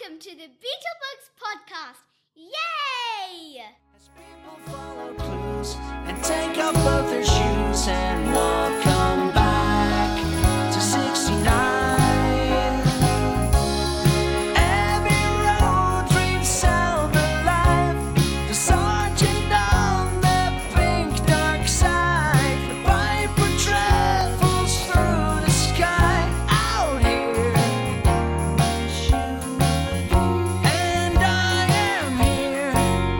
Welcome to the Beetlebugs podcast. Yay! As people follow clues and take off both their shoes and welcome back to 69. Every road dream sound alive. The sergeant on the pink dark side. The viper travels through the sky out here. And I am here.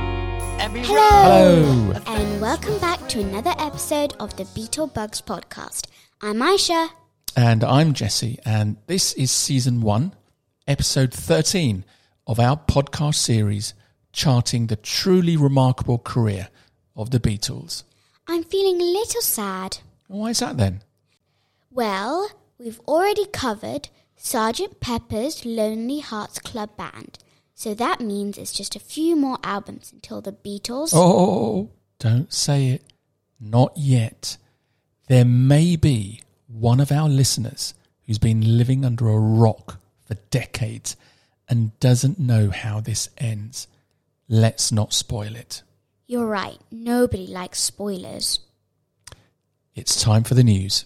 Hello! And welcome back to another episode of the Beetlebugs podcast. I'm Aisha. And I'm Jesse, and this is Season 1, Episode 13 of our podcast series charting the truly remarkable career of the Beatles. I'm feeling a little sad. Why is that then? Well, we've already covered Sgt. Pepper's Lonely Hearts Club Band. So that means it's just a few more albums until the Beatles... Oh, don't say it. Not yet. There may be one of our listeners who's been living under a rock for decades and doesn't know how this ends. Let's not spoil it. You're right. Nobody likes spoilers. It's time for the news.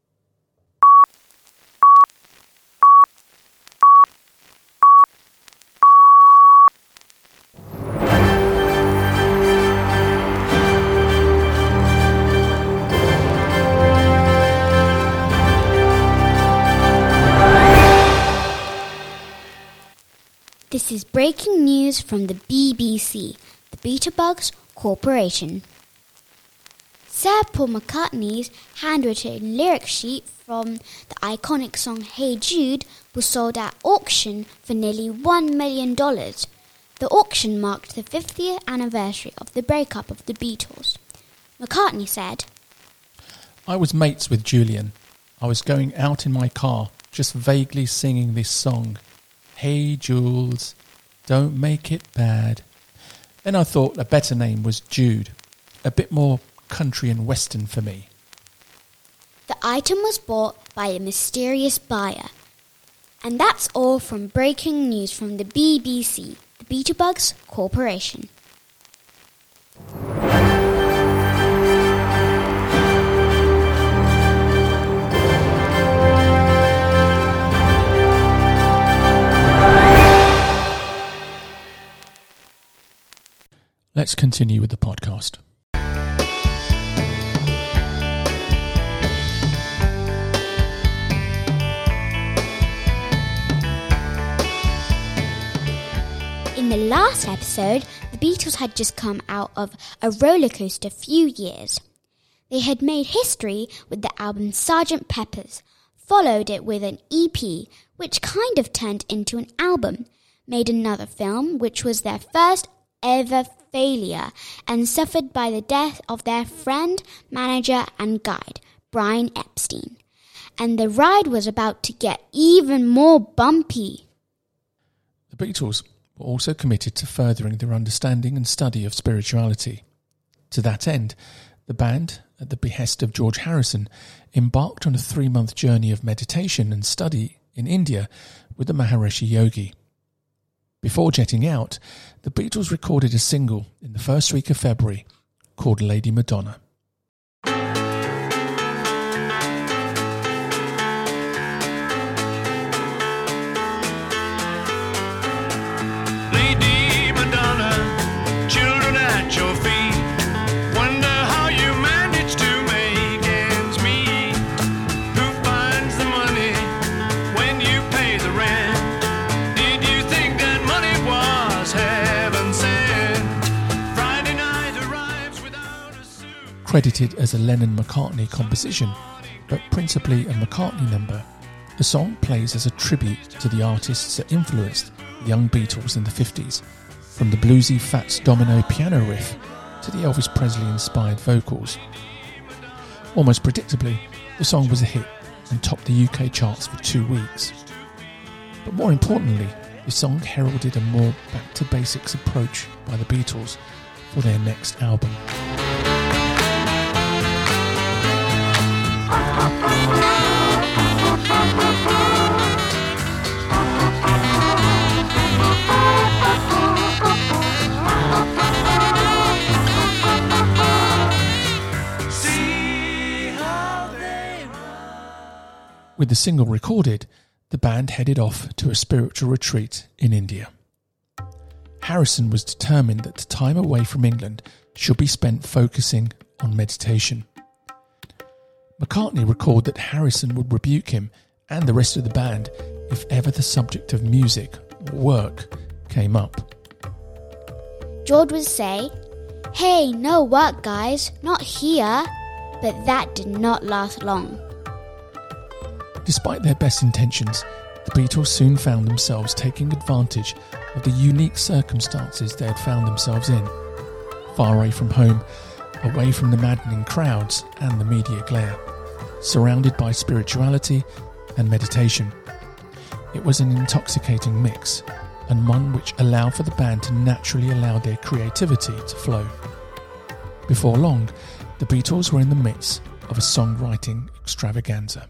This is breaking news from the BBC, the Beetlebugs Corporation. Sir Paul McCartney's handwritten lyric sheet from the iconic song Hey Jude was sold at auction for nearly $1 million. The auction marked the 50th anniversary of the breakup of the Beatles. McCartney said, I was mates with Julian. I was going out in my car, just vaguely singing this song. Hey Jules, don't make it bad. Then I thought a better name was Jude, a bit more country and western for me. The item was bought by a mysterious buyer. And that's all from breaking news from the BBC, the Beetlebugs Corporation. Let's continue with the podcast. In the last episode, the Beatles had just come out of a roller coaster few years. They had made history with the album Sgt. Pepper's, followed it with an EP, which kind of turned into an album, made another film, which was their first ever failure, and suffered by the death of their friend, manager and guide, Brian Epstein. And the ride was about to get even more bumpy. The Beatles were also committed to furthering their understanding and study of spirituality. To that end, the band, at the behest of George Harrison, embarked on a 3-month journey of meditation and study in India with the Maharishi Yogi. Before jetting out, the Beatles recorded a single in the first week of February called Lady Madonna. Lady Madonna, children at your feet. Wonder how you manage to make ends meet. Who finds the money when you pay the rent? Did you think that money was heaven sent? Friday night arrives without a suit. Credited as a Lennon-McCartney composition, but principally a McCartney number, the song plays as a tribute to the artists that influenced the young Beatles in the 50s, from the bluesy Fats Domino piano riff to the Elvis Presley-inspired vocals. Almost predictably, the song was a hit and topped the UK charts for 2 weeks. But more importantly, the song heralded a more back-to-basics approach by the Beatles for their next album. With the single recorded, the band headed off to a spiritual retreat in India. Harrison was determined that the time away from England should be spent focusing on meditation. McCartney recalled that Harrison would rebuke him and the rest of the band if ever the subject of music or work came up. George would say, "Hey, no work guys, not here." But that did not last long. Despite their best intentions, the Beatles soon found themselves taking advantage of the unique circumstances they had found themselves in, far away from home, away from the maddening crowds and the media glare, surrounded by spirituality and meditation. It was an intoxicating mix, and one which allowed for the band to naturally allow their creativity to flow. Before long, the Beatles were in the midst of a songwriting extravaganza.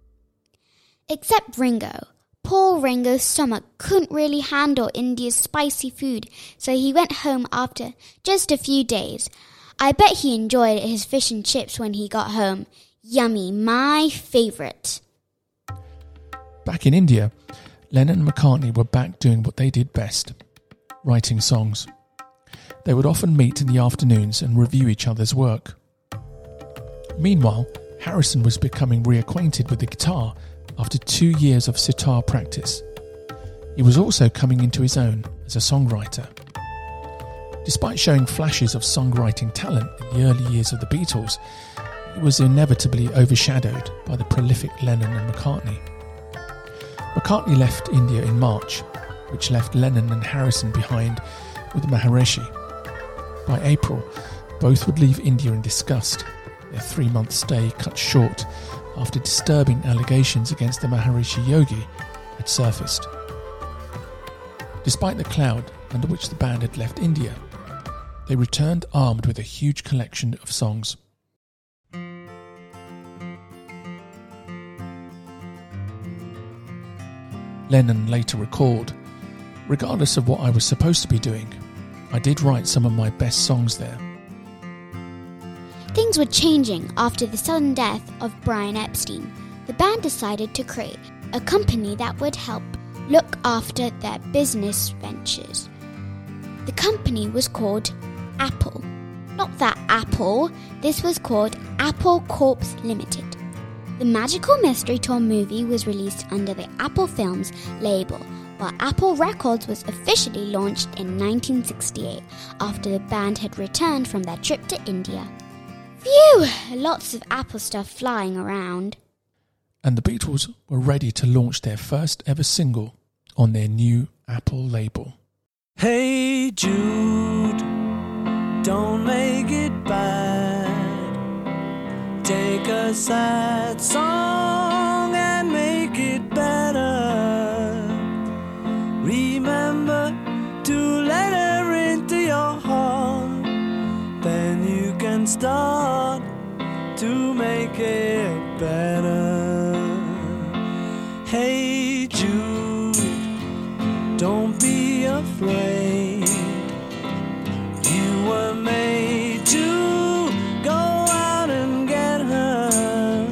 Except Ringo. Poor Ringo's stomach couldn't really handle India's spicy food, so he went home after just a few days. I bet he enjoyed his fish and chips when he got home. Yummy, my favourite. Back in India, Lennon and McCartney were back doing what they did best, writing songs. They would often meet in the afternoons and review each other's work. Meanwhile, Harrison was becoming reacquainted with the guitar after 2 years of sitar practice. He was also coming into his own as a songwriter. Despite showing flashes of songwriting talent in the early years of the Beatles, he was inevitably overshadowed by the prolific Lennon and McCartney. McCartney left India in March, which left Lennon and Harrison behind with Maharishi. By April, both would leave India in disgust, their 3-month stay cut short after disturbing allegations against the Maharishi Yogi had surfaced. Despite the cloud under which the band had left India, they returned armed with a huge collection of songs. Lennon later recalled, "Regardless of what I was supposed to be doing, I did write some of my best songs there." Things were changing after the sudden death of Brian Epstein. The band decided to create a company that would help look after their business ventures. The company was called Apple. Not that Apple, this was called Apple Corps Limited. The Magical Mystery Tour movie was released under the Apple Films label, while Apple Records was officially launched in 1968 after the band had returned from their trip to India. Phew! Lots of Apple stuff flying around. And the Beatles were ready to launch their first ever single on their new Apple label. Hey Jude, don't make it bad. Take a sad song and make it better. Remember to let her into your heart. Then you can start to make it better. Hey Jude, don't be afraid. You were made to go out and get her.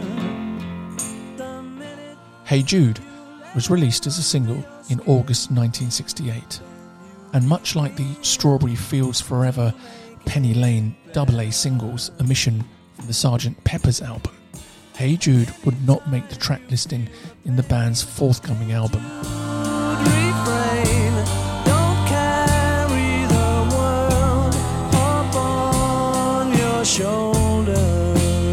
Hey Jude was released as a single in August 1968, and much like the Strawberry Fields Forever, Penny Lane AA singles omission from the Sgt. Pepper's album, Hey Jude would not make the track listing in the band's forthcoming album. Refrain, don't carry the world up on your shoulder.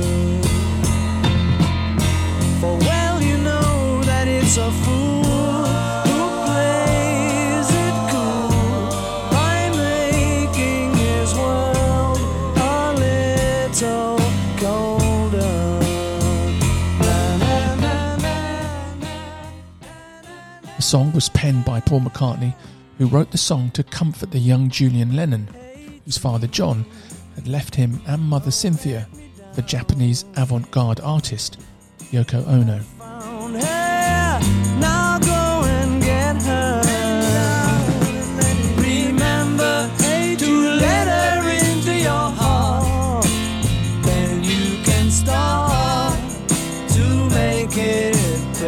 For well you know that it's a fool who plays it cool by making his world a little colder. The song was penned by Paul McCartney, who wrote the song to comfort the young Julian Lennon, whose father John had left him and mother Cynthia, the Japanese avant-garde artist Yoko Ono. Found her, now go and get her. Remember to let her into your heart. Then you can start to make it better.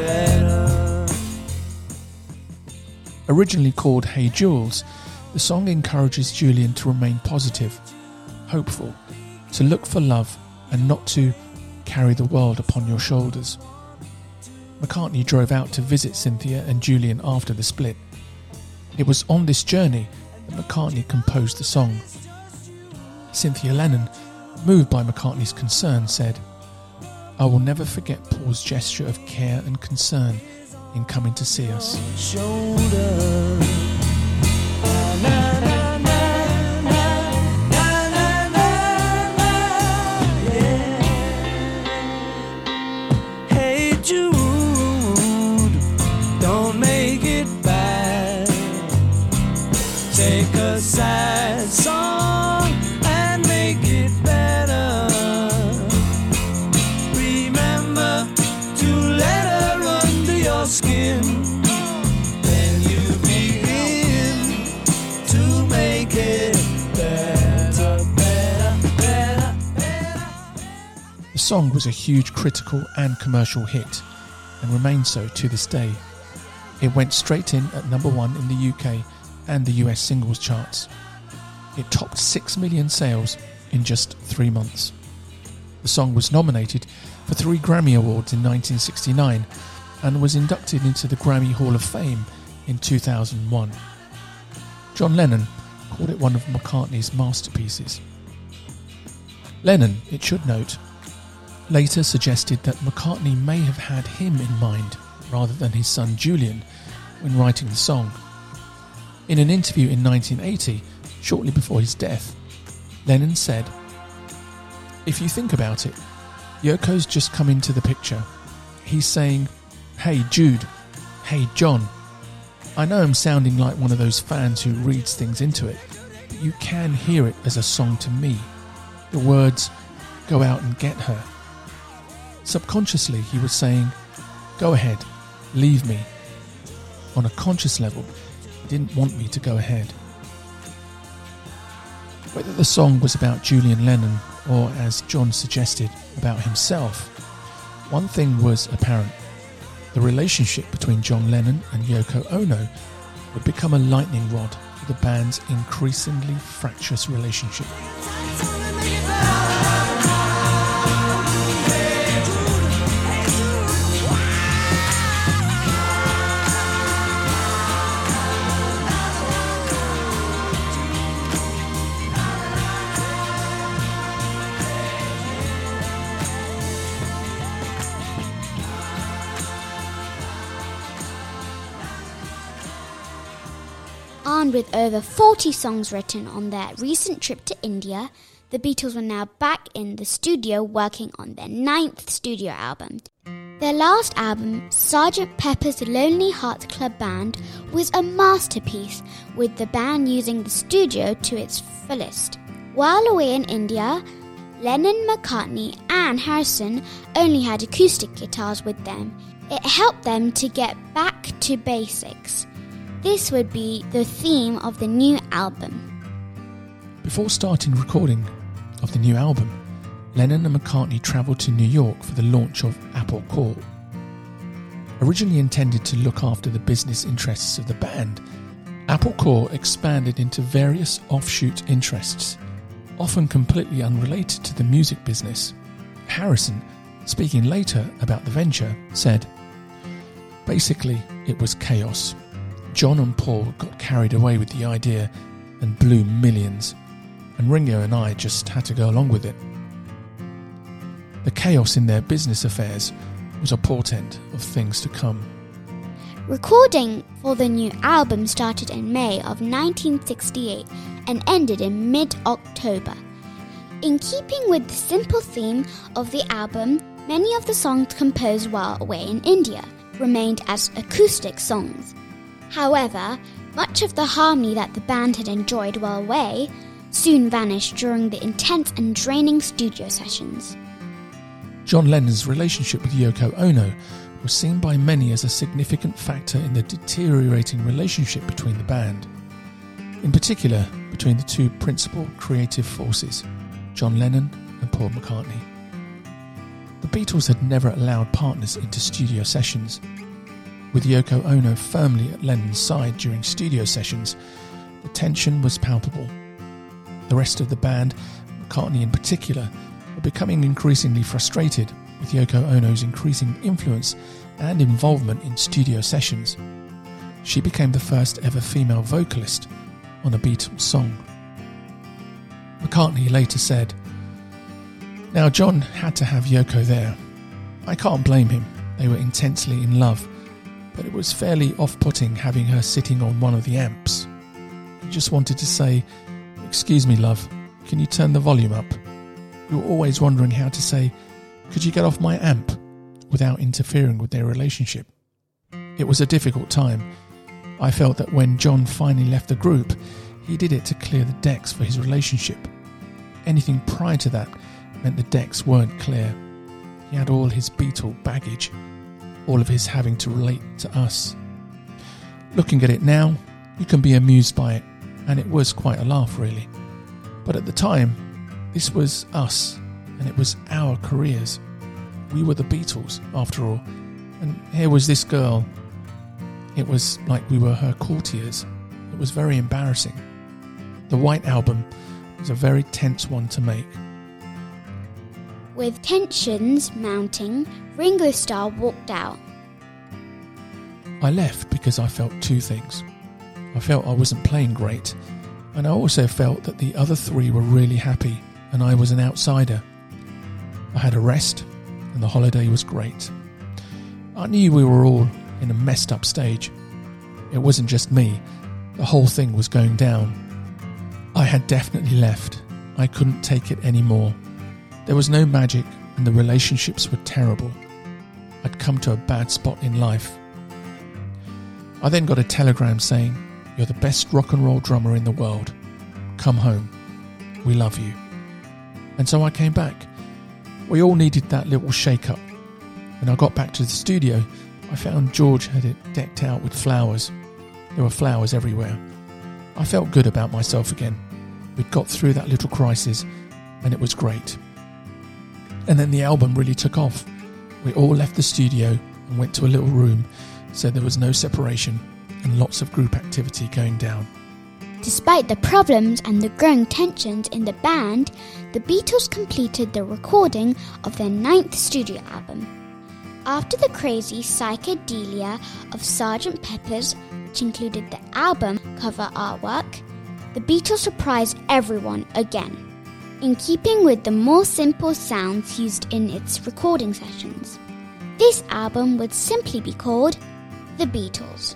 Originally called Hey Jules, the song encourages Julian to remain positive, hopeful, to look for love and not to carry the world upon your shoulders. McCartney drove out to visit Cynthia and Julian after the split. It was on this journey that McCartney composed the song. Cynthia Lennon, moved by McCartney's concern, said, "I will never forget Paul's gesture of care and concern in coming to see us." Shoulder. Na, na, na, na, na, na, na, na, yeah. Hey Jude, don't make it bad. Take a sad song and make it better. Remember to let her under your skin. Then you begin to make it better, better, better, better. The song was a huge critical and commercial hit, and remains so to this day. It went straight in at number 1 in the UK and the US singles charts. It topped 6 million sales in just 3 months. The song was nominated for 3 Grammy Awards in 1969 and was inducted into the Grammy Hall of Fame in 2001. John Lennon called it one of McCartney's masterpieces. Lennon, it should note, later suggested that McCartney may have had him in mind rather than his son Julian when writing the song. In an interview in 1980, shortly before his death, Lennon said, "If you think about it, Yoko's just come into the picture. He's saying, 'Hey Jude, hey John.' I know I'm sounding like one of those fans who reads things into it, but you can hear it as a song to me. The words, 'Go out and get her.' Subconsciously he was saying, 'Go ahead, leave me.' On a conscious level, he didn't want me to go ahead." Whether the song was about Julian Lennon or, as John suggested, about himself, one thing was apparent. The relationship between John Lennon and Yoko Ono would become a lightning rod for the band's increasingly fractious relationship. Armed with over 40 songs written on their recent trip to India, the Beatles were now back in the studio working on their 9th studio album. Their last album, Sgt. Pepper's Lonely Hearts Club Band, was a masterpiece, with the band using the studio to its fullest. While away in India, Lennon, McCartney and Harrison only had acoustic guitars with them. It helped them to get back to basics. This would be the theme of the new album. Before starting recording of the new album, Lennon and McCartney travelled to New York for the launch of Apple Corps. Originally intended to look after the business interests of the band, Apple Corps expanded into various offshoot interests, often completely unrelated to the music business. Harrison, speaking later about the venture, said, "Basically, it was chaos. John and Paul got carried away with the idea and blew millions, and Ringo and I just had to go along with it." The chaos in their business affairs was a portent of things to come. Recording for the new album started in May of 1968 and ended in mid-October. In keeping with the simple theme of the album, many of the songs composed while away in India remained as acoustic songs. However, much of the harmony that the band had enjoyed while away soon vanished during the intense and draining studio sessions. John Lennon's relationship with Yoko Ono was seen by many as a significant factor in the deteriorating relationship between the band, in particular between the two principal creative forces, John Lennon and Paul McCartney. The Beatles had never allowed partners into studio sessions. With Yoko Ono firmly at Lennon's side during studio sessions, the tension was palpable. The rest of the band, McCartney in particular, were becoming increasingly frustrated with Yoko Ono's increasing influence and involvement in studio sessions. She became the first ever female vocalist on a Beatles song. McCartney later said, "Now John had to have Yoko there. I can't blame him, they were intensely in love, but it was fairly off-putting having her sitting on one of the amps. He just wanted to say, 'Excuse me, love, can you turn the volume up?' You were always wondering how to say, 'Could you get off my amp?' without interfering with their relationship. It was a difficult time. I felt that when John finally left the group, he did it to clear the decks for his relationship. Anything prior to that meant the decks weren't clear. He had all his Beatle baggage, all of his having to relate to us. Looking at it now, you can be amused by it, and it was quite a laugh really. But at the time, this was us, and it was our careers. We were the Beatles, after all, and here was this girl. It was like we were her courtiers. It was very embarrassing. The White Album was a very tense one to make." With tensions mounting, Ringo Starr walked out. I left because I felt two things. I felt I wasn't playing great, and I also felt that the other three were really happy and I was an outsider. I had a rest and the holiday was great. I knew we were all in a messed up stage. It wasn't just me. The whole thing was going down. I had definitely left. I couldn't take it anymore. There was no magic and the relationships were terrible. I'd come to a bad spot in life. I then got a telegram saying, "You're the best rock and roll drummer in the world. Come home. We love you." And so I came back. We all needed that little shake-up. When I got back to the studio, I found George had it decked out with flowers. There were flowers everywhere. I felt good about myself again. We'd got through that little crisis, and it was great. And then the album really took off. We all left the studio and went to a little room, so there was no separation and lots of group activity going down. Despite the problems and the growing tensions in the band, the Beatles completed the recording of their 9th studio album. After the crazy psychedelia of Sgt. Pepper's, which included the album cover artwork, the Beatles surprised everyone again, in keeping with the more simple sounds used in its recording sessions. This album would simply be called The Beatles.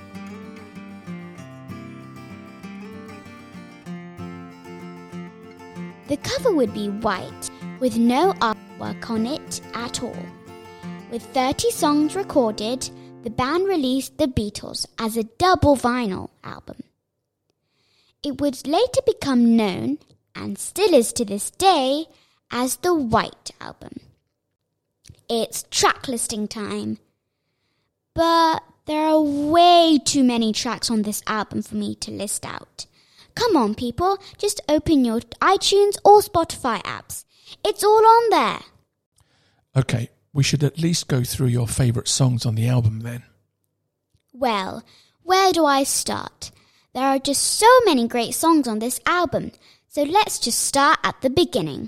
The cover would be white, with no artwork on it at all. With 30 songs recorded, the band released The Beatles as a double vinyl album. It would later become known, and still is to this day, as the White Album. It's track listing time. But there are way too many tracks on this album for me to list out. Come on, people, just open your iTunes or Spotify apps. It's all on there. Okay, we should at least go through your favourite songs on the album then. Well, where do I start? There are just so many great songs on this album, so let's just start at the beginning.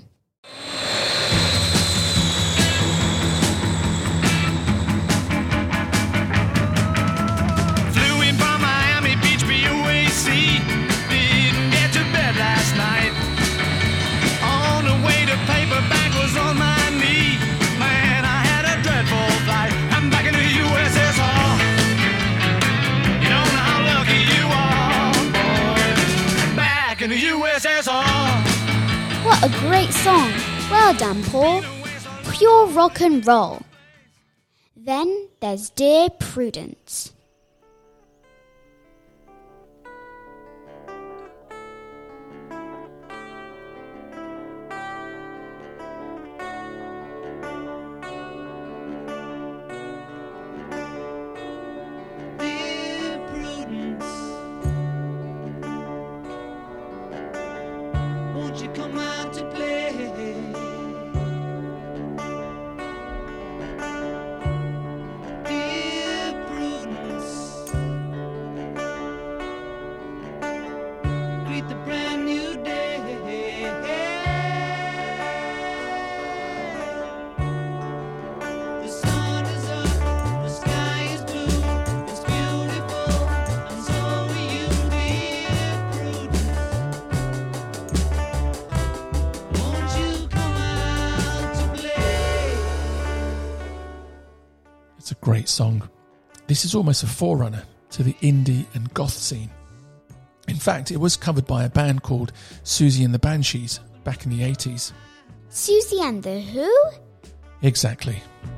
Flew in from Miami Beach, BUAC. Didn't get to bed last night. On the way to paperback was on my knee. Man, I had a dreadful flight. I'm back in the USSR. You don't know how lucky you are, boy. Back in the USSR. What a great song. Well done, Paul. Pure rock and roll. Then there's Dear Prudence. Dear Prudence, won't you come out to play? Dear Prudence, great song. This is almost a forerunner to the indie and goth scene. In fact, it was covered by a band called Susie and the Banshees back in the 80s. Susie and the who? Exactly.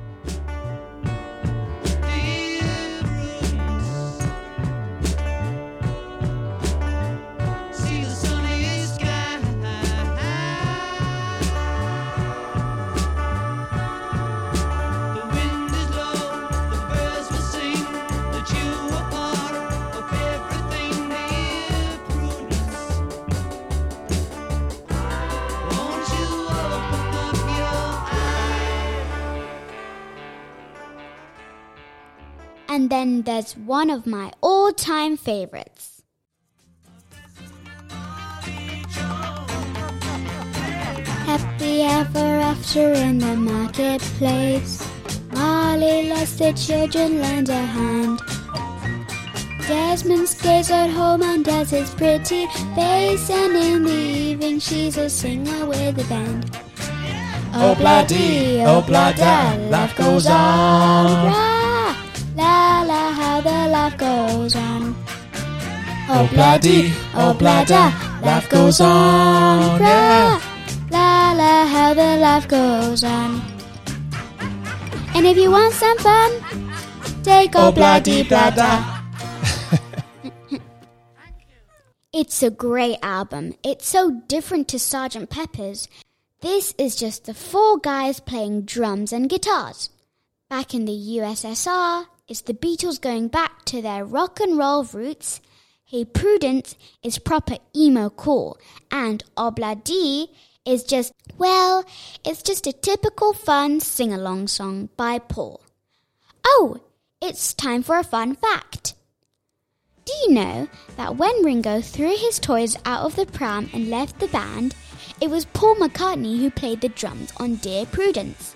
And then there's one of my all-time favorites. Happy ever after in the marketplace, Molly lets the children lend a hand. Desmond stays at home and does his pretty face, and in the evening she's a singer with a band. Oh bloody, oh blada, life goes on. Rah, la la, how the life goes on. Oh bloody, oh blada, life goes on. Rah, la la, how the life goes on. And if you want some fun, take oh bloody blada. It's a great album. It's so different to Sgt. Pepper's. This is just the four guys playing drums and guitars. Back in the USSR, it's the Beatles going back to their rock and roll roots. Hey Prudence is proper emo cool, and Obla Dee is just, well, it's just a typical fun sing-along song by Paul. Oh, it's time for a fun fact. Do you know that when Ringo threw his toys out of the pram and left the band, it was Paul McCartney who played the drums on Dear Prudence?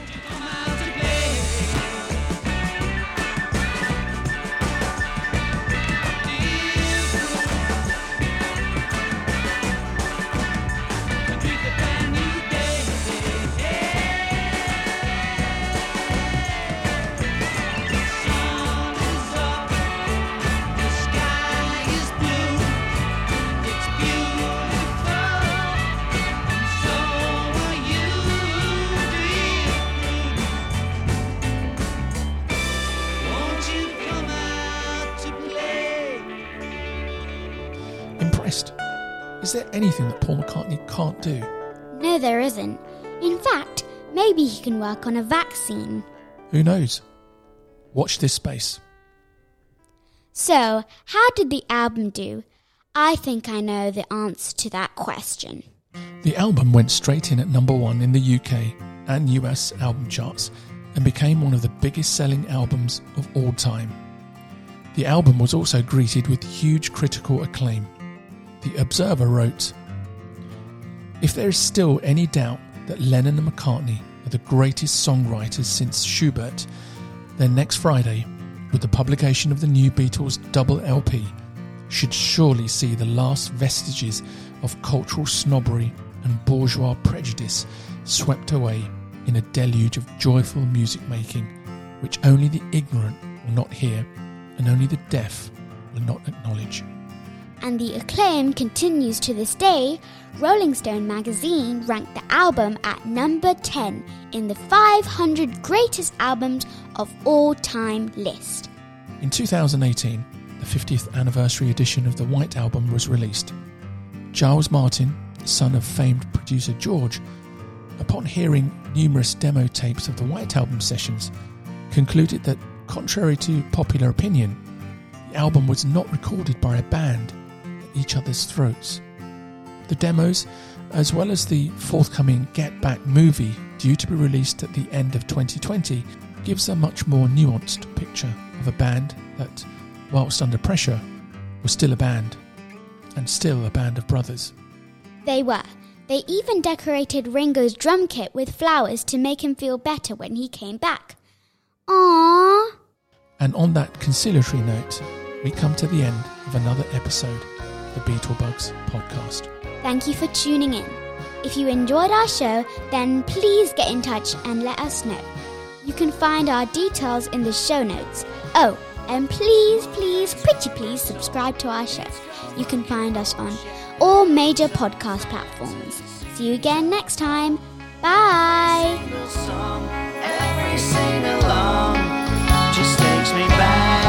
Is there anything that Paul McCartney can't do? No, there isn't. In fact, maybe he can work on a vaccine. Who knows? Watch this space. So, how did the album do? I think I know the answer to that question. The album went straight in at number 1 in the UK and US album charts and became one of the biggest selling albums of all time. The album was also greeted with huge critical acclaim. The Observer wrote, "If there is still any doubt that Lennon and McCartney are the greatest songwriters since Schubert, then next Friday, with the publication of the new Beatles double LP, should surely see the last vestiges of cultural snobbery and bourgeois prejudice swept away in a deluge of joyful music making, which only the ignorant will not hear and only the deaf will not acknowledge." And the acclaim continues to this day. Rolling Stone magazine ranked the album at number 10 in the 500 greatest albums of all time list. In 2018, the 50th anniversary edition of the White Album was released. Giles Martin, son of famed producer George, upon hearing numerous demo tapes of the White Album sessions, concluded that, contrary to popular opinion, the album was not recorded by a band at each other's throats. The demos, as well as the forthcoming Get Back movie due to be released at the end of 2020, gives a much more nuanced picture of a band that, whilst under pressure, was still a band, and still a band of brothers. They were. They even decorated Ringo's drum kit with flowers to make him feel better when he came back. Aww. And on that conciliatory note, we come to the end of another episode of the Beetlebugs podcast. Thank you for tuning in. If you enjoyed our show, then please get in touch and let us know. You can find our details in the show notes. Oh, and please, pretty please subscribe to our show. You can find us on all major podcast platforms. See you again next time. Bye! Every single song just takes me back.